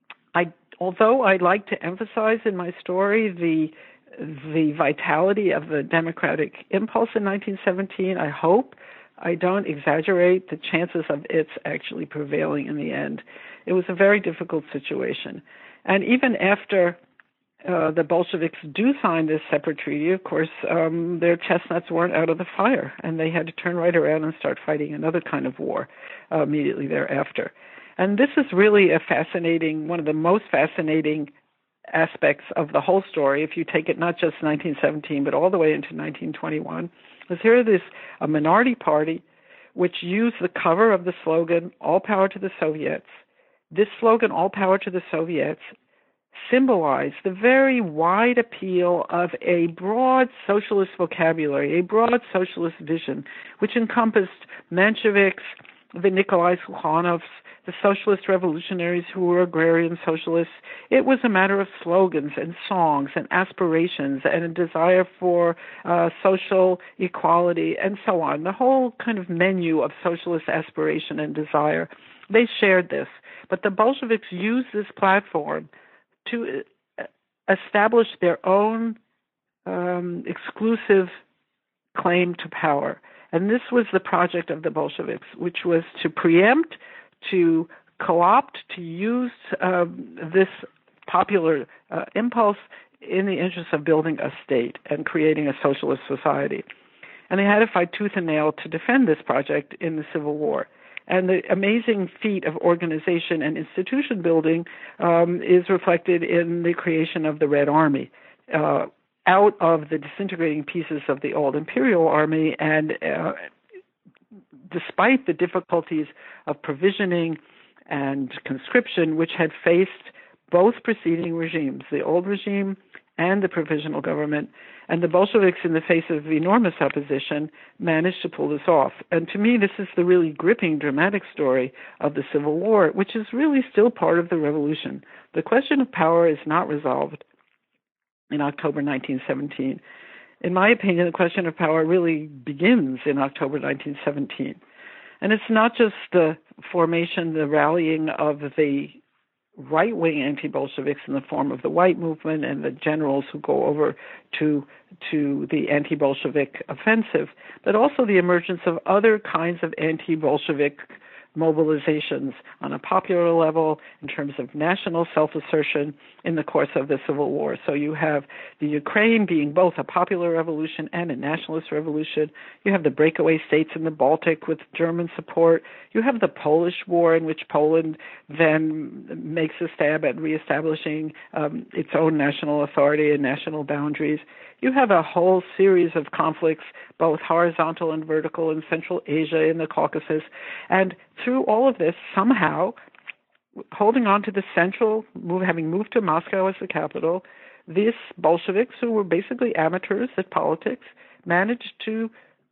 I, although I like to emphasize in my story the the vitality of the democratic impulse in nineteen seventeen, I hope I don't exaggerate the chances of its actually prevailing in the end. It was a very difficult situation. And even after uh, the Bolsheviks do sign this separate treaty, of course, um, their chestnuts weren't out of the fire, and they had to turn right around and start fighting another kind of war uh, immediately thereafter. And this is really a fascinating, one of the most fascinating aspects of the whole story, if you take it not just nineteen seventeen, but all the way into nineteen twenty-one, is here this a minority party which used the cover of the slogan, "All Power to the Soviets." This slogan, "All Power to the Soviets," symbolized the very wide appeal of a broad socialist vocabulary, a broad socialist vision, which encompassed Mensheviks, the Nikolai Sukhanovs, the socialist revolutionaries who were agrarian socialists. It was a matter of slogans and songs and aspirations and a desire for uh, social equality and so on. The whole kind of menu of socialist aspiration and desire. They shared this. But the Bolsheviks used this platform to establish their own um, exclusive claim to power. And this was the project of the Bolsheviks, which was to preempt, to co-opt, to use um, this popular uh, impulse in the interest of building a state and creating a socialist society. And they had to fight tooth and nail to defend this project in the Civil War. And the amazing feat of organization and institution building um, is reflected in the creation of the Red Army. Uh, out of the disintegrating pieces of the old Imperial Army, and uh, despite the difficulties of provisioning and conscription, which had faced both preceding regimes, the old regime and the provisional government, and the Bolsheviks, in the face of enormous opposition, managed to pull this off. And to me, this is the really gripping, dramatic story of the Civil War, which is really still part of the revolution. The question of power is not resolved in October nineteen seventeen. In my opinion, the question of power really begins in October nineteen seventeen. And it's not just the formation, the rallying of the right-wing anti-Bolsheviks in the form of the White Movement and the generals who go over to to the anti-Bolshevik offensive, but also the emergence of other kinds of anti-Bolshevik mobilizations on a popular level in terms of national self-assertion in the course of the Civil War. So you have the Ukraine being both a popular revolution and a nationalist revolution. You have the breakaway states in the Baltic with German support. You have the Polish War, in which Poland then makes a stab at reestablishing um, its own national authority and national boundaries. You have a whole series of conflicts, both horizontal and vertical, in Central Asia, in the Caucasus. And through all of this, somehow, holding on to the central, move, having moved to Moscow as the capital, these Bolsheviks, who were basically amateurs at politics, managed to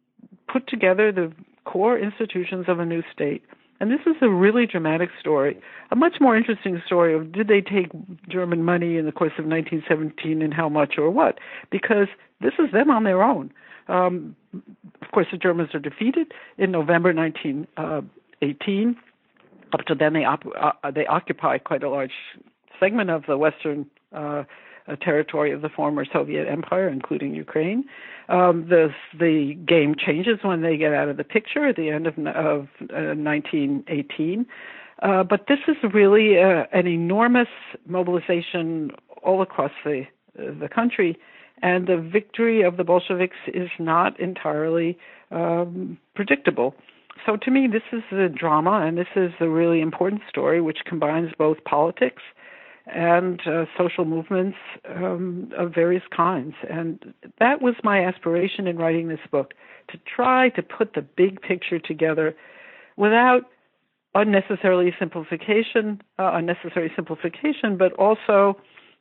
put together the core institutions of a new state. And this is a really dramatic story, a much more interesting story of did they take German money in the course of nineteen seventeen and how much or what, because this is them on their own. Um, of course, the Germans are defeated in November nineteen eighteen. Up to then, they, op- uh, they occupy quite a large segment of the western uh, uh, territory of the former Soviet Empire, including Ukraine. Um, the the game changes when they get out of the picture at the end of, of uh, nineteen eighteen. Uh, but this is really uh, an enormous mobilization all across the uh, the country, and the victory of the Bolsheviks is not entirely um, predictable. So to me, this is the drama, and this is the really important story, which combines both politics and uh, social movements um, of various kinds. And that was my aspiration in writing this book, to try to put the big picture together without unnecessarily simplification, uh, unnecessary simplification, but also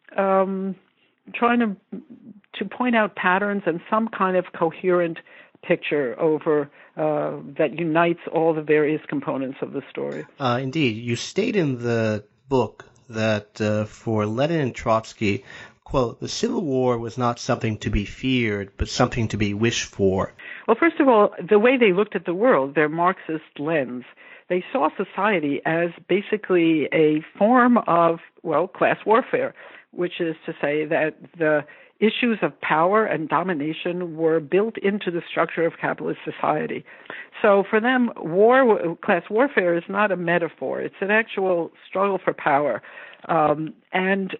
um, trying to to point out patterns and some kind of coherent picture over uh, that unites all the various components of the story. Uh, indeed, you state in the book that uh, for Lenin and Trotsky, quote, the Civil War was not something to be feared, but something to be wished for. Well, first of all, the way they looked at the world, their Marxist lens, they saw society as basically a form of, well, class warfare, which is to say that the issues of power and domination were built into the structure of capitalist society. So for them, war, class warfare is not a metaphor. It's an actual struggle for power. Um, and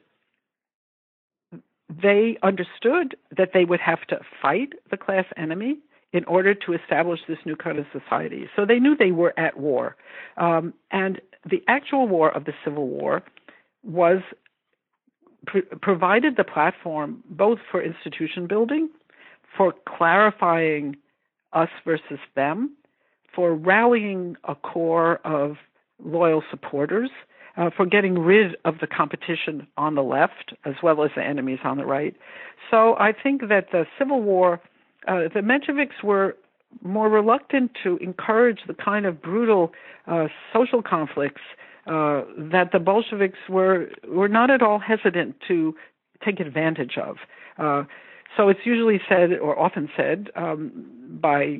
they understood that they would have to fight the class enemy in order to establish this new kind of society. So they knew they were at war. Um, and the actual war of the Civil War was provided the platform both for institution building, for clarifying us versus them, for rallying a core of loyal supporters, uh, for getting rid of the competition on the left as well as the enemies on the right. So I think that the Civil War, uh, the Mensheviks were more reluctant to encourage the kind of brutal uh, social conflicts Uh, that the Bolsheviks were were not at all hesitant to take advantage of. Uh, so it's usually said, or often said, um, by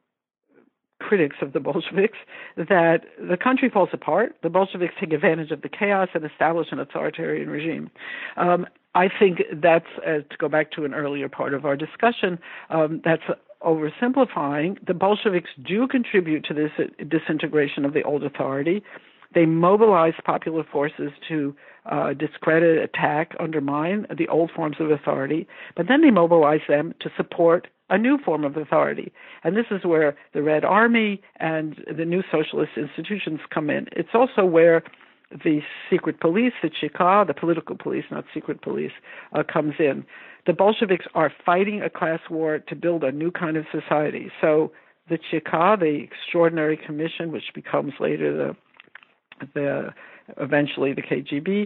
critics of the Bolsheviks, that the country falls apart, the Bolsheviks take advantage of the chaos and establish an authoritarian regime. Um, I think that's, uh, to go back to an earlier part of our discussion, um, that's oversimplifying. The Bolsheviks do contribute to this disintegration of the old authority. They mobilize popular forces to uh, discredit, attack, undermine the old forms of authority, but then they mobilize them to support a new form of authority. And this is where the Red Army and the new socialist institutions come in. It's also where the secret police, the Cheka, the political police, not secret police, uh, comes in. The Bolsheviks are fighting a class war to build a new kind of society. So the Cheka, the Extraordinary Commission, which becomes later the the eventually the K G B,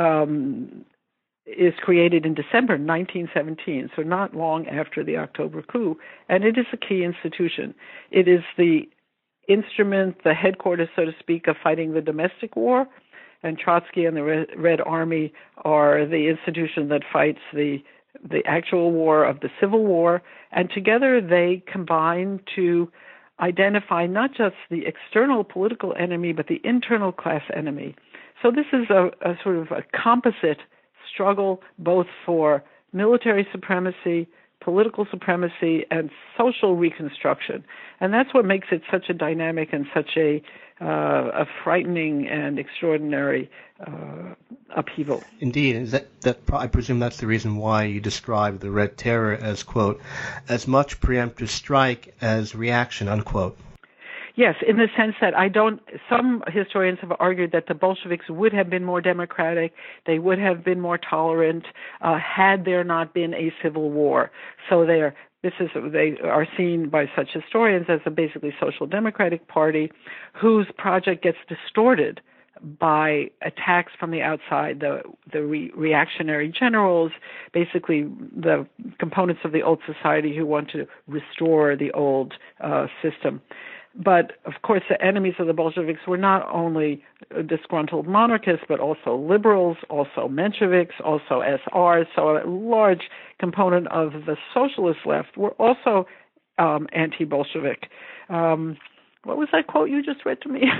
um, is created in December nineteen seventeen, so not long after the October coup, and it is a key institution. It is the instrument, the headquarters, so to speak, of fighting the domestic war, and Trotsky and the Red Army are the institution that fights the the actual war of the Civil War, and together they combine to identify not just the external political enemy, but the internal class enemy. So this is a, a sort of a composite struggle, both for military supremacy, political supremacy, and social reconstruction. And that's what makes it such a dynamic and such a uh, a frightening and extraordinary uh, upheaval. Indeed. Is that, that, I presume that's the reason why you describe the Red Terror as, quote, as much preemptive strike as reaction, unquote. Yes, in the sense that I don't, some historians have argued that the Bolsheviks would have been more democratic, they would have been more tolerant, uh, had there not been a civil war. So they are, this is, they are seen by such historians as a basically social democratic party whose project gets distorted by attacks from the outside, the the re- reactionary generals, basically the components of the old society who want to restore the old uh, system. But, of course, the enemies of the Bolsheviks were not only disgruntled monarchists, but also liberals, also Mensheviks, also S Rs. So a large component of the socialist left were also um, anti-Bolshevik. Um, what was that quote you just read to me?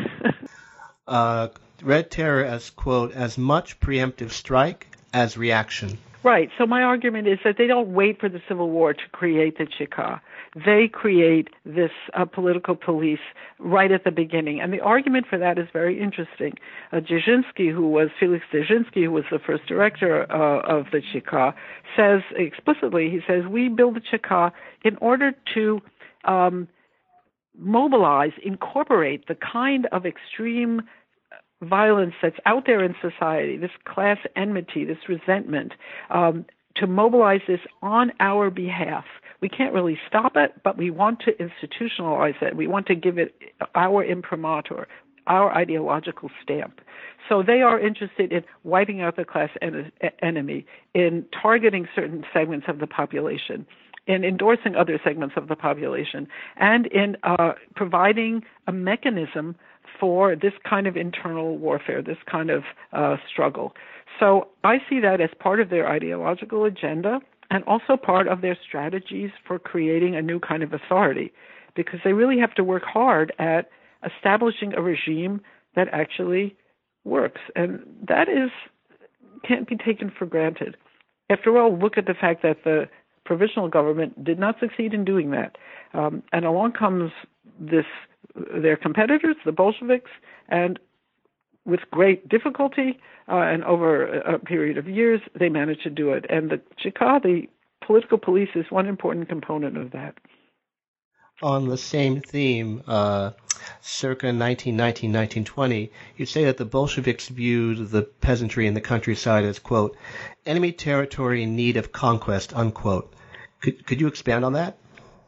uh, Red Terror as, quote, as much preemptive strike as reaction. Right. So my argument is that they don't wait for the Civil War to create the Cheka. They create this uh, political police right at the beginning. And the argument for that is very interesting. Uh, Dzerzhinsky, who was, Felix Dzerzhinsky, who was the first director uh, of the Cheka, says explicitly, he says, we build the Cheka in order to um, mobilize, incorporate the kind of extreme violence that's out there in society, this class enmity, this resentment, um, to mobilize this on our behalf. We can't really stop it, but we want to institutionalize it. We want to give it our imprimatur, our ideological stamp. So they are interested in wiping out the class en- enemy, in targeting certain segments of the population, in endorsing other segments of the population, and in uh, providing a mechanism for this kind of internal warfare, this kind of uh, struggle. So I see that as part of their ideological agenda and also part of their strategies for creating a new kind of authority, because they really have to work hard at establishing a regime that actually works. And that is can't be taken for granted. After all, look at the fact that the provisional government did not succeed in doing that. Um, and along comes this their competitors, the Bolsheviks, and with great difficulty uh, and over a, a period of years, they managed to do it. And the Cheka, the political police, is one important component of that. On the same theme, uh, circa nineteen nineteen to nineteen twenty, you say that the Bolsheviks viewed the peasantry in the countryside as, quote, enemy territory in need of conquest, unquote. Could, could you expand on that?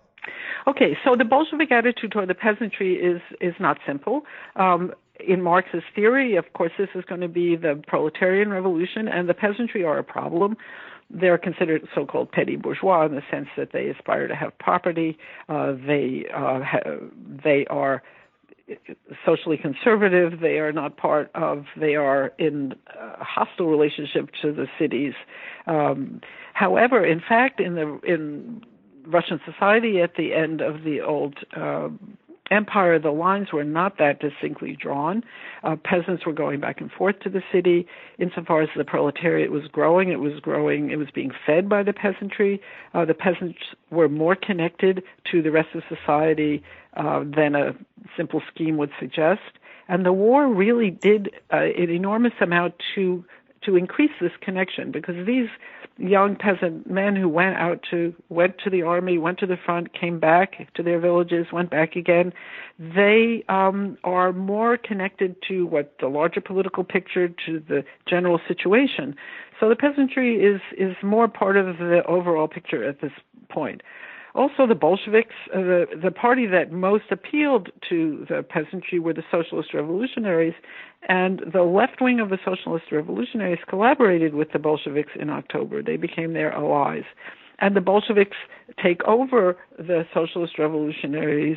Okay, so the Bolshevik attitude toward the peasantry is is not simple. Um, in Marxist theory, of course, this is going to be the proletarian revolution, and the peasantry are a problem. They're considered so-called petty bourgeois in the sense that they aspire to have property. Uh, they uh, ha- they are socially conservative. They are not part of. They are in a hostile relationship to the cities. Um, however, in fact, in the in Russian society at the end of the old uh, empire, the lines were not that distinctly drawn. Uh, peasants were going back and forth to the city. Insofar as the proletariat was growing, it was growing, it was being fed by the peasantry. Uh, the peasants were more connected to the rest of society uh, than a simple scheme would suggest. And the war really did uh, an enormous amount to to increase this connection, because these young peasant men who went out to, went to the army, went to the front, came back to their villages, went back again, they um, are more connected to what the larger political picture, to the general situation. So the peasantry is, is more part of the overall picture at this point. Also, the Bolsheviks, uh, the, the party that most appealed to the peasantry were the socialist revolutionaries, and the left wing of the socialist revolutionaries collaborated with the Bolsheviks in October. They became their allies. And the Bolsheviks take over the socialist revolutionaries,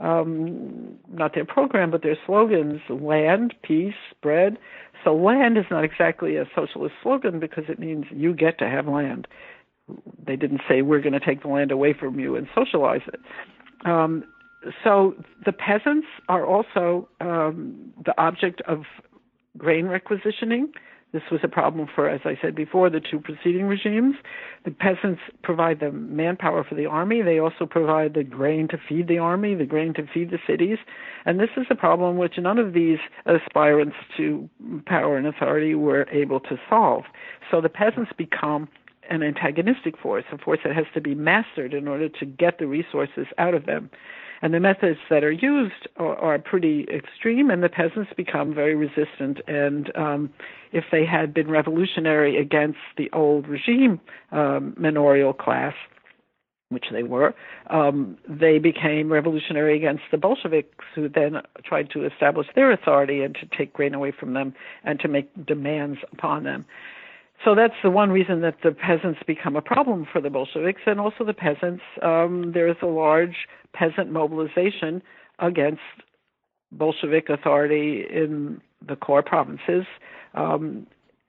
um, not their program, but their slogans: land, peace, bread. So land is not exactly a socialist slogan because it means you get to have land. They didn't say, we're going to take the land away from you and socialize it. Um, so the peasants are also um, the object of grain requisitioning. This was a problem for, as I said before, the two preceding regimes. The peasants provide the manpower for the army. They also provide the grain to feed the army, the grain to feed the cities. And this is a problem which none of these aspirants to power and authority were able to solve. So the peasants become an antagonistic force, a force that has to be mastered in order to get the resources out of them. And the methods that are used are, are pretty extreme, and the peasants become very resistant. And um, if they had been revolutionary against the old regime um, manorial class, which they were, um, they became revolutionary against the Bolsheviks, who then tried to establish their authority and to take grain away from them and to make demands upon them. So that's the one reason that the peasants become a problem for the Bolsheviks, and also the peasants, um, there is a large peasant mobilization against Bolshevik authority in the core provinces um,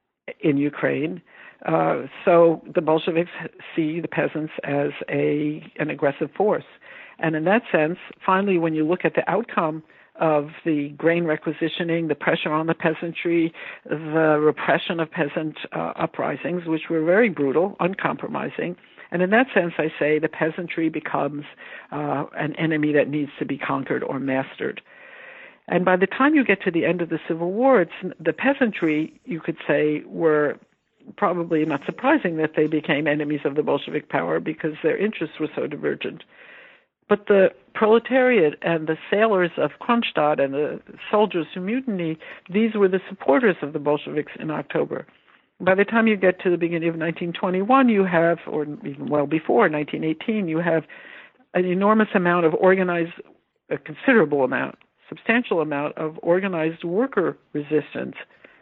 in Ukraine. Uh, so the Bolsheviks see the peasants as a an aggressive force. And in that sense, finally, when you look at the outcome of the grain requisitioning, the pressure on the peasantry, the repression of peasant uh, uprisings, which were very brutal, uncompromising. And in that sense, I say the peasantry becomes uh, an enemy that needs to be conquered or mastered. And by the time you get to the end of the Civil War, it's, the peasantry, you could say, were probably not surprising that they became enemies of the Bolshevik power because their interests were so divergent. But the proletariat and the sailors of Kronstadt and the soldiers who mutiny, these were the supporters of the Bolsheviks in October. By the time you get to the beginning of nineteen twenty-one, you have, or even well before nineteen eighteen, you have an enormous amount of organized, a considerable amount, substantial amount of organized worker resistance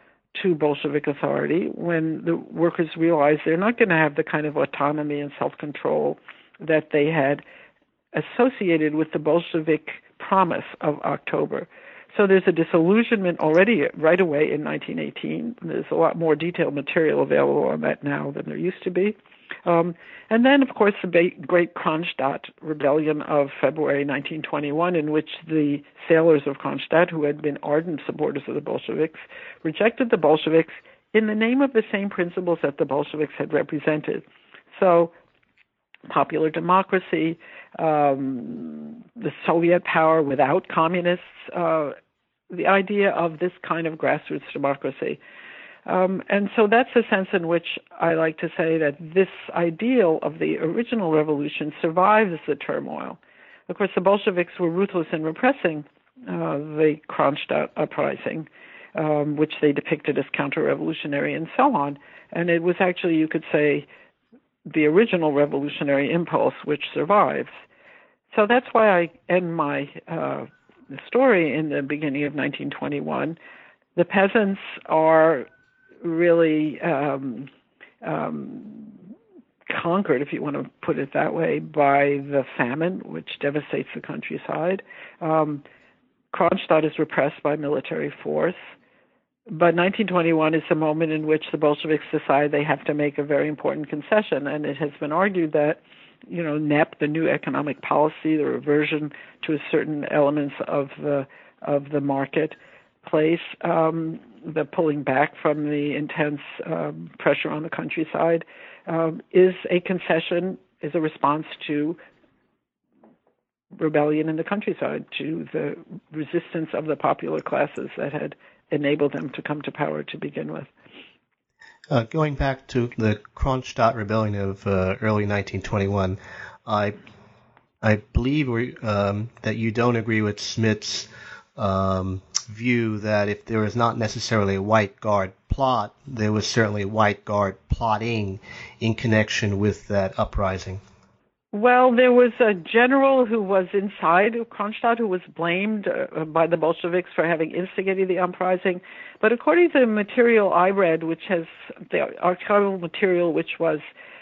to Bolshevik authority when the workers realize they're not going to have the kind of autonomy and self-control that they had associated with the Bolshevik promise of October. So there's a disillusionment already right away in nineteen eighteen. There's a lot more detailed material available on that now than there used to be. Um, and then, of course, the Great Kronstadt Rebellion of February nineteen twenty-one, in which the sailors of Kronstadt, who had been ardent supporters of the Bolsheviks, rejected the Bolsheviks in the name of the same principles that the Bolsheviks had represented. So popular democracy, um, the Soviet power without communists, uh, the idea of this kind of grassroots democracy. Um, and so that's a sense in which I like to say that this ideal of the original revolution survives the turmoil. Of course, the Bolsheviks were ruthless in repressing uh, the Kronstadt uprising, um, which they depicted as counter-revolutionary and so on. And it was actually, you could say, the original revolutionary impulse which survives. So that's why I end my uh, story in the beginning of nineteen twenty-one. The peasants are really um, um, conquered, if you want to put it that way, by the famine, which devastates the countryside. Um, Kronstadt is repressed by military force. But nineteen twenty-one is the moment in which the Bolsheviks decide they have to make a very important concession, and it has been argued that, you know, N E P, the new economic policy, the reversion to certain elements of the of the marketplace, um, the pulling back from the intense um, pressure on the countryside, um, is a concession, is a response to rebellion in the countryside, to the resistance of the popular classes that had enabled them to come to power to begin with. Uh, going back to the Kronstadt Rebellion of uh, early nineteen twenty-one, I I believe we, um, that you don't agree with Smith's um, view that if there was not necessarily a White Guard plot, there was certainly White Guard plotting in connection with that uprising. Well, there was a general who was inside of Kronstadt who was blamed uh, by the Bolsheviks for having instigated the uprising. But according to the material I read, which has the archival material which was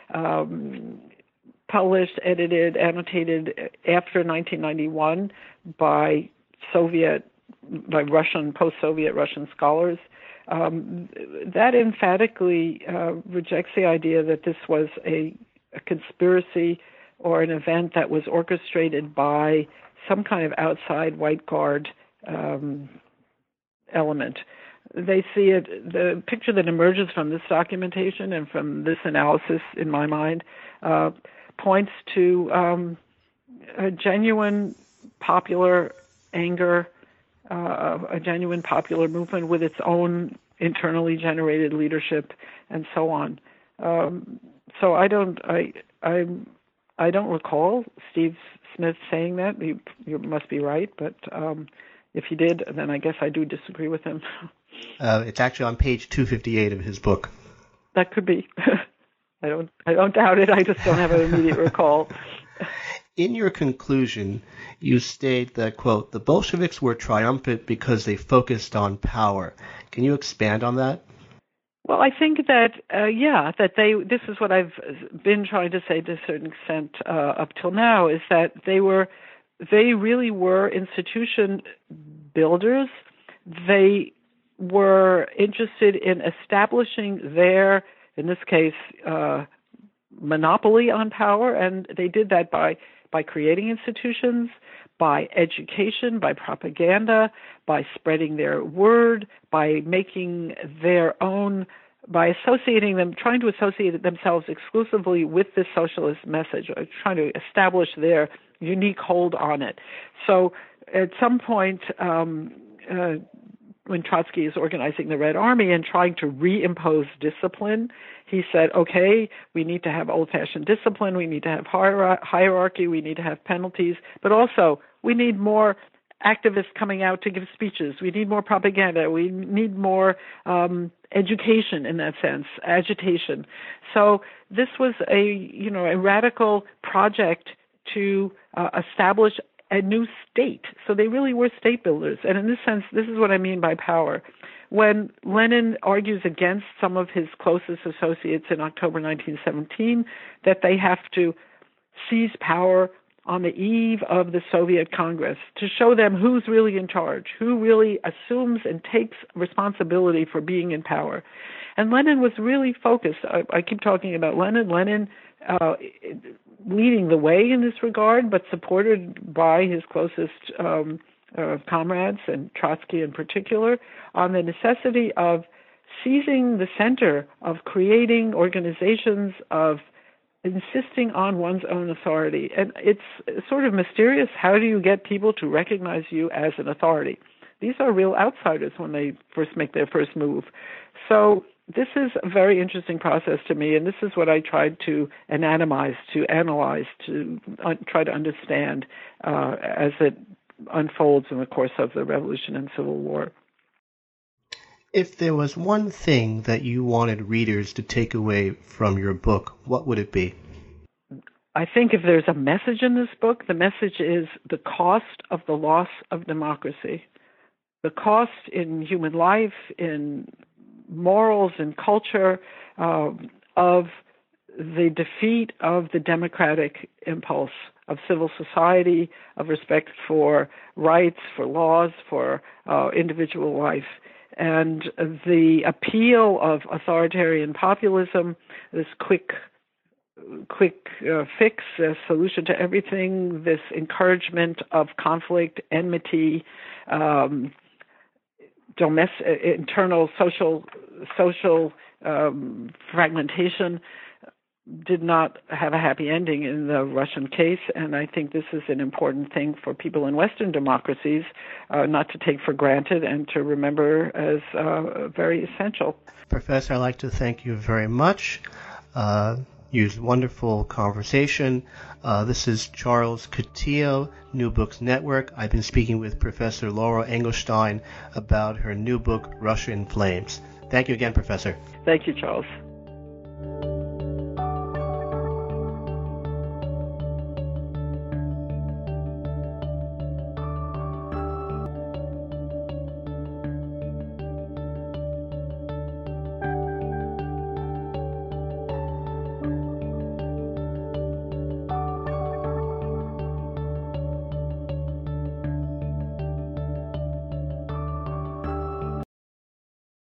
um, published, edited, annotated after nineteen ninety-one by Soviet, by Russian, post-Soviet Russian scholars, um, that emphatically uh, rejects the idea that this was a, a conspiracy or an event that was orchestrated by some kind of outside White Guard um, element. they see it, the picture that emerges from this documentation and from this analysis, in my mind, uh, points to um, a genuine popular anger, uh, a genuine popular movement with its own internally generated leadership and so on. Um, so I don't, I, I, I don't recall Steve Smith saying that. You, you must be right, but um, if he did, then I guess I do disagree with him. Uh, it's actually on page two fifty-eight of his book. That could be. I don't, I don't doubt it. I just don't have an immediate recall. In your conclusion, you state that, quote, the Bolsheviks were triumphant because they focused on power. Can you expand on that? Well, I think that, uh, yeah, that they, this is what I've been trying to say to a certain extent uh, up till now, is that they were, they really were institution builders. They were interested in establishing their, in this case, uh, monopoly on power, and they did that by by creating institutions, by education, by propaganda, by spreading their word, by making their own, by associating them, trying to associate themselves exclusively with this socialist message, or trying to establish their unique hold on it. So at some point, um, uh, when Trotsky is organizing the Red Army and trying to reimpose discipline, he said, okay, we need to have old-fashioned discipline, we need to have hierarchy, we need to have penalties, but also we need more activists coming out to give speeches, we need more propaganda, we need more um, education in that sense, agitation. So this was a, you know, a radical project to uh, establish a new state. So they really were state builders. And in this sense, this is what I mean by power. When Lenin argues against some of his closest associates in October nineteen seventeen, that they have to seize power on the eve of the Soviet Congress to show them who's really in charge, who really assumes and takes responsibility for being in power. And Lenin was really focused. I, I keep talking about Lenin. Lenin uh, leading the way in this regard, but supported by his closest um, uh, comrades, and Trotsky in particular, on the necessity of seizing the center, of creating organizations, of insisting on one's own authority. And it's sort of mysterious. How do you get people to recognize you as an authority? These are real outsiders when they first make their first move. So this is a very interesting process to me, and this is what I tried to anatomize, to analyze, to un- try to understand uh, as it unfolds in the course of the Revolution and Civil War. If there was one thing that you wanted readers to take away from your book, what would it be? I think if there's a message in this book, the message is the cost of the loss of democracy. The cost in human life, in morals and culture, uh, of the defeat of the democratic impulse of civil society, of respect for rights, for laws, for uh, individual life. And the appeal of authoritarian populism, this quick quick uh, fix, a solution to everything, this encouragement of conflict, enmity, um, domestic, internal social social um, fragmentation, did not have a happy ending in the Russian case, and I think this is an important thing for people in Western democracies uh, not to take for granted and to remember as uh, very essential. Professor, I'd like to thank you very much. Uh, you was a wonderful conversation. Uh, this is Charles Coutinho, New Books Network. I've been speaking with Professor Laura Engelstein about her new book, Russia in Flames. Thank you again, Professor. Thank you, Charles.